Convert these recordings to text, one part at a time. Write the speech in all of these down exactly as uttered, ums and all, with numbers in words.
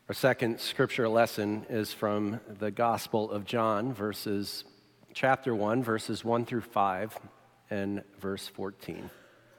Our second scripture lesson is from the Gospel of John, verses chapter one, verses one through five, and verse fourteen.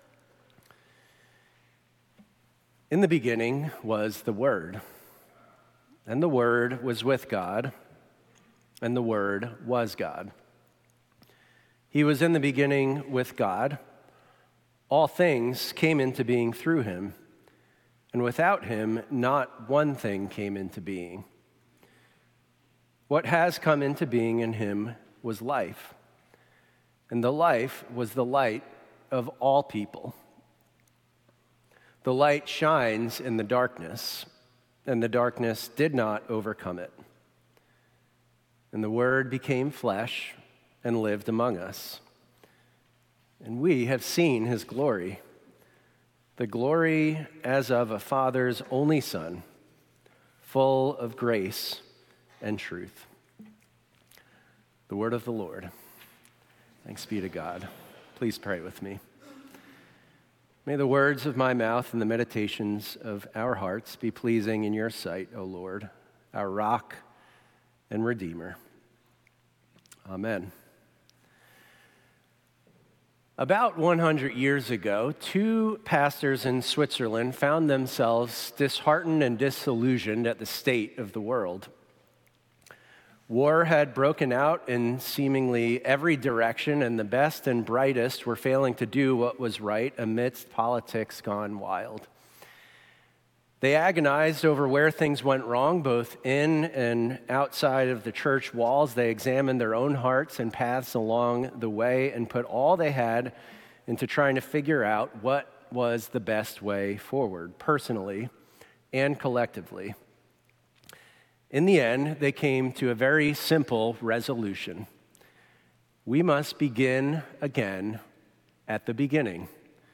In the beginning was the Word, and the Word was with God, and the Word was God. He was in the beginning with God. All things came into being through him, and without him, not one thing came into being. What has come into being in him was life, and the life was the light of all people. The light shines in the darkness, and the darkness did not overcome it. And the Word became flesh and lived among us. And we have seen his glory, the glory as of a Father's only Son, full of grace and truth. The word of the Lord. Thanks be to God. Please pray with me. May the words of my mouth and the meditations of our hearts be pleasing in your sight, O Lord, our rock and redeemer. Amen. About one hundred years ago, two pastors in Switzerland found themselves disheartened and disillusioned at the state of the world. War had broken out in seemingly every direction, and the best and brightest were failing to do what was right amidst politics gone wild. They agonized over where things went wrong, both in and outside of the church walls. They examined their own hearts and paths along the way and put all they had into trying to figure out what was the best way forward, personally and collectively. In the end, they came to a very simple resolution. We must begin again at the beginning.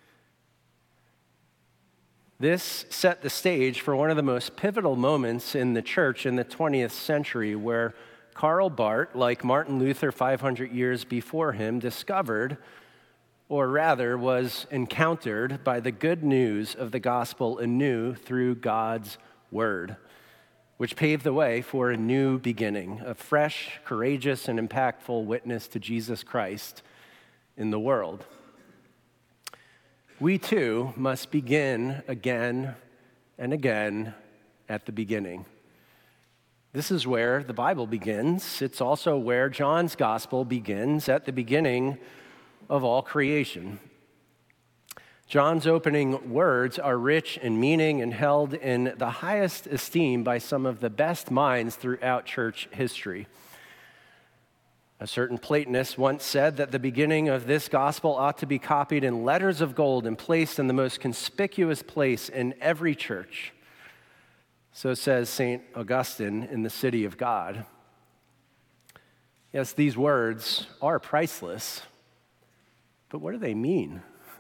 This set the stage for one of the most pivotal moments in the church in the twentieth century, where Karl Barth, like Martin Luther five hundred years before him, discovered, or rather was encountered by the good news of the gospel anew through God's word, which paved the way for a new beginning, a fresh, courageous, and impactful witness to Jesus Christ in the world. We too must begin again and again at the beginning. This is where the Bible begins. It's also where John's gospel begins, at the beginning of all creation. John's opening words are rich in meaning and held in the highest esteem by some of the best minds throughout church history. A certain Platonist once said that the beginning of this gospel ought to be copied in letters of gold and placed in the most conspicuous place in every church. So says Saint Augustine in The City of God. Yes, these words are priceless, but what do they mean?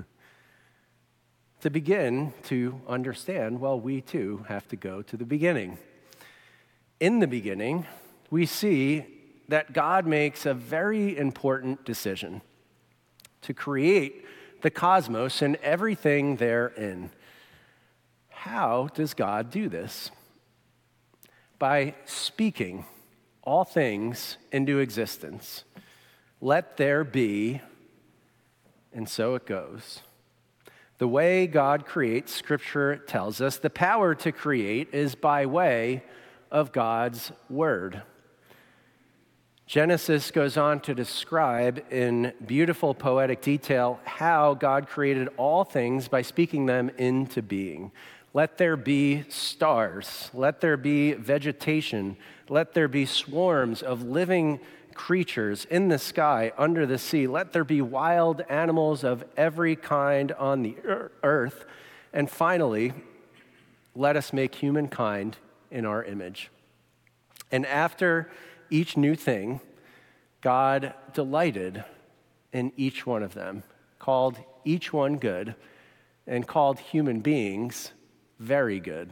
To begin to understand, well, we too have to go to the beginning. In the beginning, we see that God makes a very important decision to create the cosmos and everything therein. How does God do this? By speaking all things into existence. Let there be, and so it goes. The way God creates, Scripture tells us, the power to create is by way of God's word. Genesis goes on to describe in beautiful poetic detail how God created all things by speaking them into being. Let there be stars, let there be vegetation, let there be swarms of living creatures in the sky, under the sea, let there be wild animals of every kind on the earth, and finally, let us make humankind in our image. And after each new thing, God delighted in each one of them, called each one good, and called human beings very good.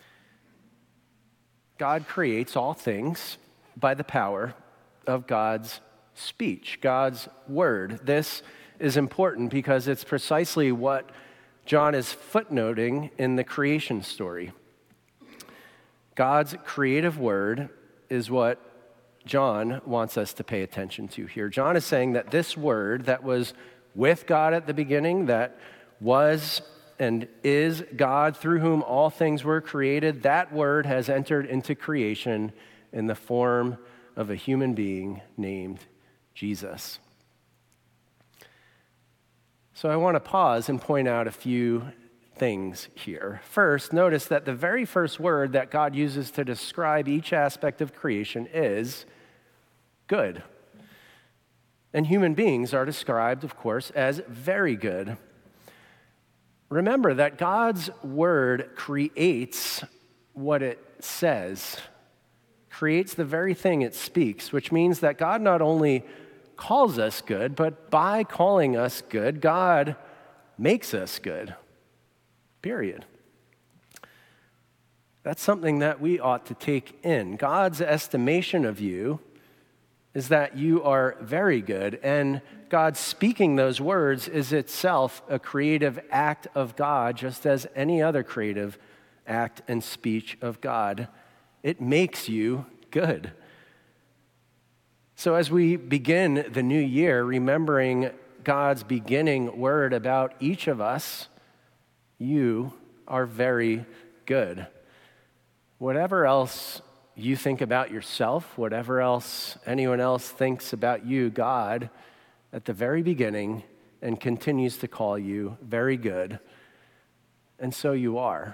God creates all things by the power of God's speech, God's word. This is important because it's precisely what John is footnoting in the creation story. God's creative word is what John wants us to pay attention to here. John is saying that this word that was with God at the beginning, that was and is God through whom all things were created, that word has entered into creation in the form of a human being named Jesus. So I want to pause and point out a few things here. First, notice that the very first word that God uses to describe each aspect of creation is good. And human beings are described, of course, as very good. Remember that God's word creates what it says, creates the very thing it speaks, which means that God not only calls us good, but by calling us good, God makes us good. Period. That's something that we ought to take in. God's estimation of you is that you are very good, and God speaking those words is itself a creative act of God, just as any other creative act and speech of God. It makes you good. So as we begin the new year, remembering God's beginning word about each of us, you are very good. Whatever else you think about yourself, whatever else anyone else thinks about you, God, at the very beginning, and continues to call you very good, and so you are.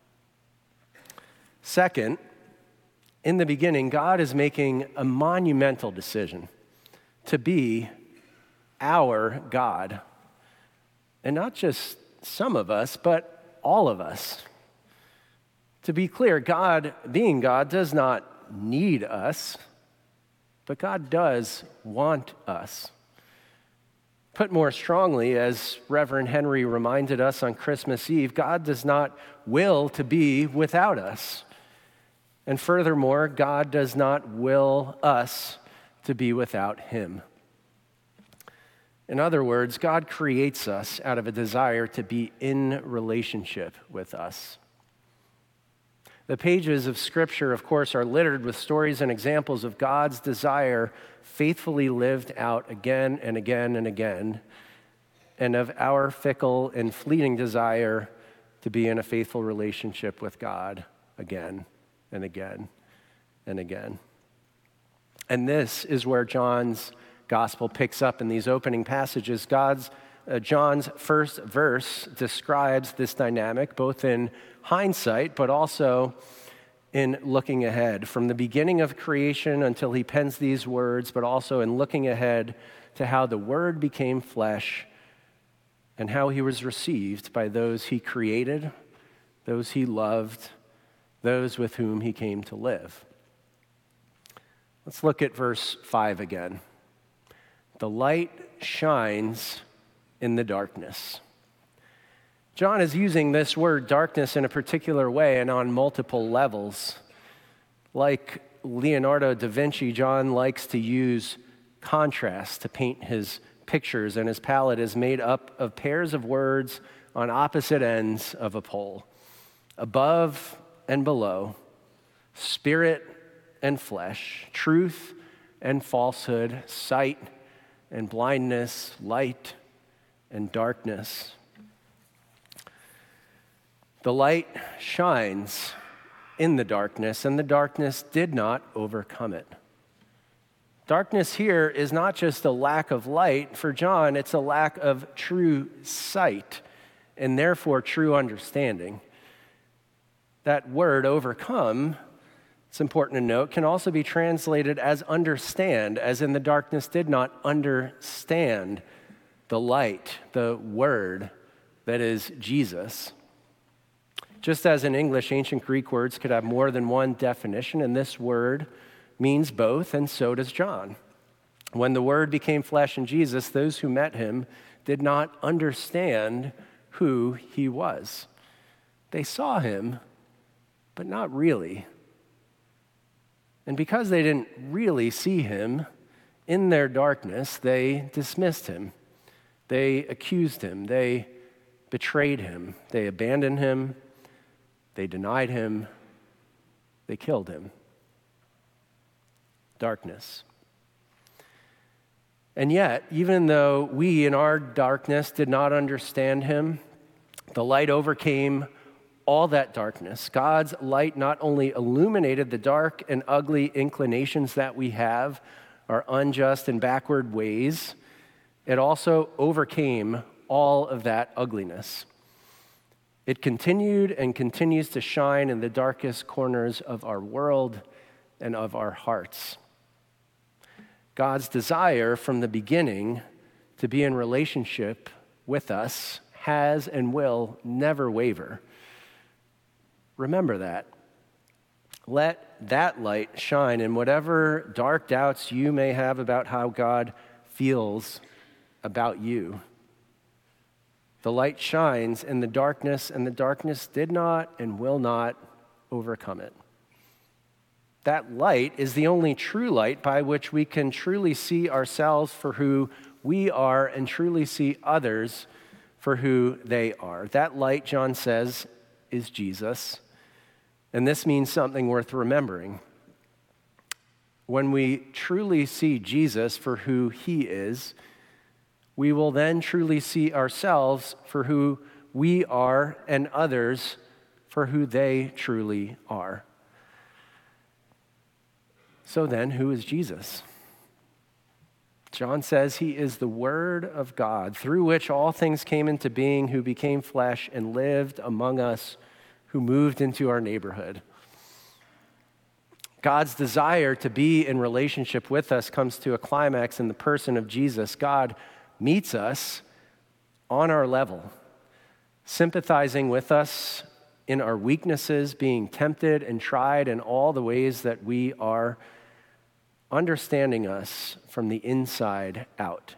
Second, in the beginning, God is making a monumental decision to be our God. And not just some of us, but all of us. To be clear, God, being God, does not need us, but God does want us. Put more strongly, as Reverend Henry reminded us on Christmas Eve, God does not will to be without us. And furthermore, God does not will us to be without him. In other words, God creates us out of a desire to be in relationship with us. The pages of Scripture, of course, are littered with stories and examples of God's desire faithfully lived out again and again and again, and of our fickle and fleeting desire to be in a faithful relationship with God again and again and again. And this is where John's gospel picks up in these opening passages. God's uh, John's first verse describes this dynamic, both in hindsight, but also in looking ahead. From the beginning of creation until he pens these words, but also in looking ahead to how the Word became flesh and how he was received by those he created, those he loved, those with whom he came to live. Let's look at verse five again. The light shines in the darkness. John is using this word darkness in a particular way and on multiple levels. Like Leonardo da Vinci, John likes to use contrast to paint his pictures, and his palette is made up of pairs of words on opposite ends of a pole. Above and below, spirit and flesh, truth and falsehood, sight and blindness, light and darkness. The light shines in the darkness, and the darkness did not overcome it. Darkness here is not just a lack of light. For John, it's a lack of true sight, and therefore true understanding. That word, overcome, it's important to note, can also be translated as understand, as in the darkness did not understand the light, the word that is Jesus. Just as in English, ancient Greek words could have more than one definition, and this word means both, and so does John. When the Word became flesh in Jesus, those who met him did not understand who he was. They saw him, but not really. And because they didn't really see him, in their darkness, they dismissed him. They accused him. They betrayed him. They abandoned him. They denied him. they killed him. Darkness. And yet, even though we in our darkness did not understand him, the light overcame all that darkness. God's light not only illuminated the dark and ugly inclinations that we have, our unjust and backward ways, it also overcame all of that ugliness. It continued and continues to shine in the darkest corners of our world and of our hearts. God's desire from the beginning to be in relationship with us has and will never waver. Remember that. Let that light shine in whatever dark doubts you may have about how God feels about you. The light shines in the darkness, and the darkness did not and will not overcome it. That light is the only true light by which we can truly see ourselves for who we are and truly see others for who they are. That light, John says, is Jesus. And this means something worth remembering. When we truly see Jesus for who he is, we will then truly see ourselves for who we are and others for who they truly are. So then, who is Jesus? John says he is the Word of God, through which all things came into being, who became flesh and lived among us, who moved into our neighborhood. God's desire to be in relationship with us comes to a climax in the person of Jesus. God meets us on our level, sympathizing with us in our weaknesses, being tempted and tried in all the ways that we are, understanding us from the inside out.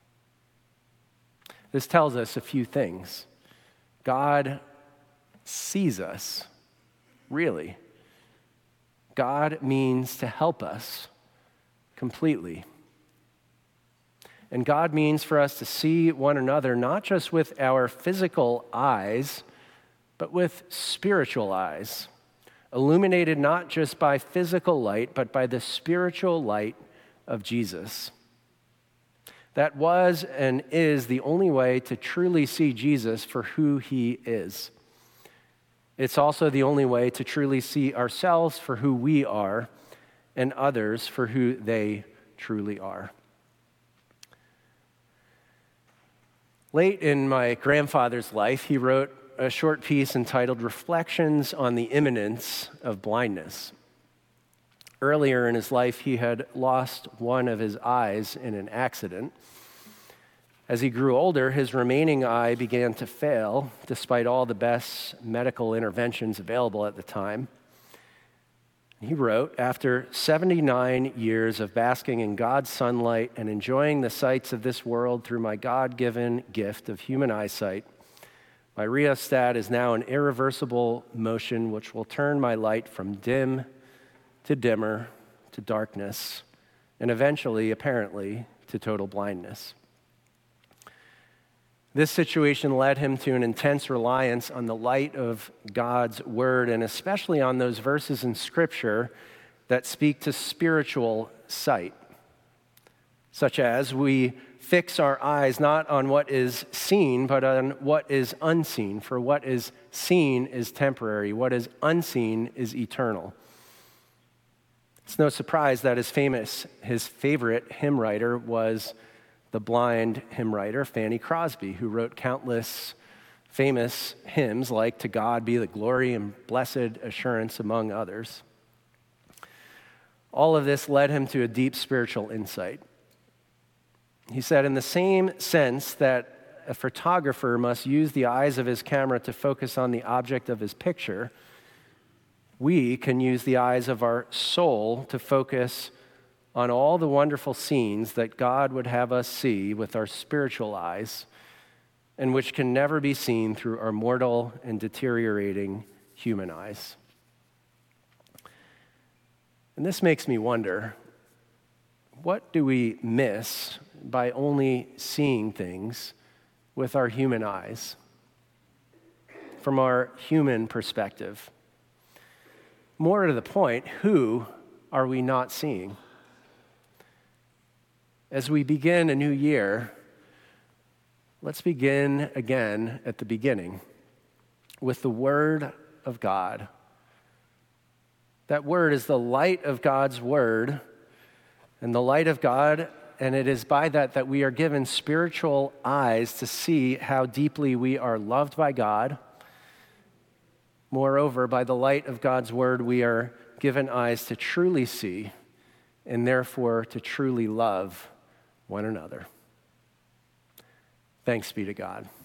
This tells us a few things. God sees us, really. God means to help us completely. And God means for us to see one another not just with our physical eyes, but with spiritual eyes, illuminated not just by physical light, but by the spiritual light of Jesus. That was and is the only way to truly see Jesus for who he is. It's also the only way to truly see ourselves for who we are and others for who they truly are. Late in my grandfather's life, he wrote a short piece entitled Reflections on the Imminence of Blindness. Earlier in his life, he had lost one of his eyes in an accident. As he grew older, his remaining eye began to fail, despite all the best medical interventions available at the time. He wrote, after seventy-nine years of basking in God's sunlight and enjoying the sights of this world through my God-given gift of human eyesight, my rheostat is now an irreversible motion which will turn my light from dim to dimmer to darkness, and eventually, apparently, to total blindness. This situation led him to an intense reliance on the light of God's word, and especially on those verses in Scripture that speak to spiritual sight, such as we fix our eyes not on what is seen, but on what is unseen. For what is seen is temporary. What is unseen is eternal. It's no surprise that his famous, his favorite hymn writer was the blind hymn writer Fanny Crosby, who wrote countless famous hymns like "To God Be the Glory" and "Blessed Assurance," among others. All of this led him to a deep spiritual insight. He said, in the same sense that a photographer must use the eyes of his camera to focus on the object of his picture, we can use the eyes of our soul to focus on all the wonderful scenes that God would have us see with our spiritual eyes, and which can never be seen through our mortal and deteriorating human eyes. And this makes me wonder, what do we miss by only seeing things with our human eyes, from our human perspective? More to the point, who are we not seeing? As we begin a new year, let's begin again at the beginning with the Word of God. That Word is the light of God's Word, and the light of God, and it is by that that we are given spiritual eyes to see how deeply we are loved by God. Moreover, by the light of God's Word, we are given eyes to truly see, and therefore to truly love one another. Thanks be to God.